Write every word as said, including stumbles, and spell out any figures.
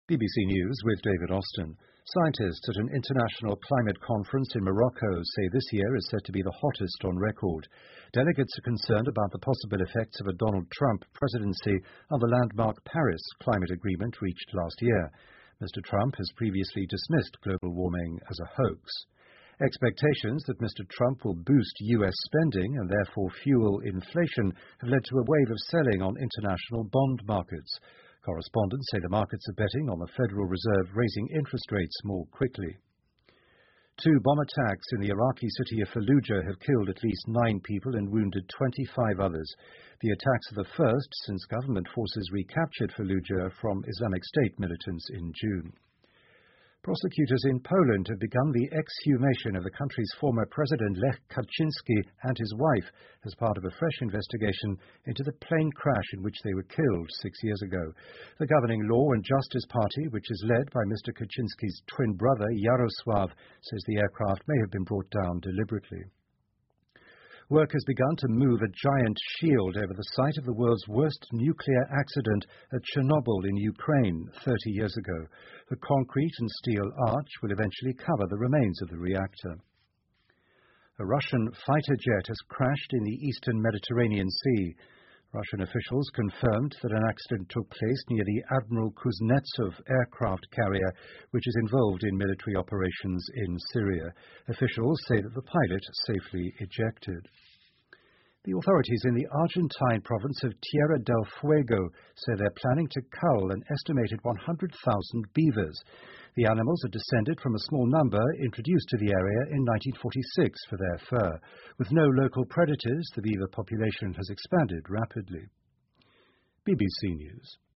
B B C News with David Austin. Scientists at an international climate conference in Morocco say this year is set to be the hottest on record. Delegates are concerned about the possible effects of a Donald Trump presidency on the landmark Paris climate agreement reached last year. Mister Trump has previously dismissed global warming as a hoax. Expectations that Mister Trump will boost U S spending and therefore fuel inflation have led to a wave of selling on international bond markets. Correspondents say the markets are betting on the Federal Reserve raising interest rates more quickly. Two bomb attacks in the Iraqi city of Fallujah have killed at least nine people and wounded twenty-five others. The attacks are the first since government forces recaptured Fallujah from Islamic State militants in June. Prosecutors in Poland have begun the exhumation of the country's former president Lech Kaczynski and his wife as part of a fresh investigation into the plane crash in which they were killed six years ago. The governing Law and Justice Party, which is led by Mister Kaczynski's twin brother Jarosław, says the aircraft may have been brought down deliberately. Work has begun to move a giant shield over the site of the world's worst nuclear accident at Chernobyl in Ukraine thirty years ago. The concrete and steel arch will eventually cover the remains of the reactor. A Russian fighter jet has crashed in the eastern Mediterranean Sea. Russian officials confirmed that an accident took place near the Admiral Kuznetsov aircraft carrier, which is involved in military operations in Syria. Officials say that the pilot safely ejected. The authorities in the Argentine province of Tierra del Fuego say they're planning to cull an estimated one hundred thousand beavers. The animals are descended from a small number introduced to the area in nineteen forty-six for their fur. With no local predators, the beaver population has expanded rapidly. B B C News.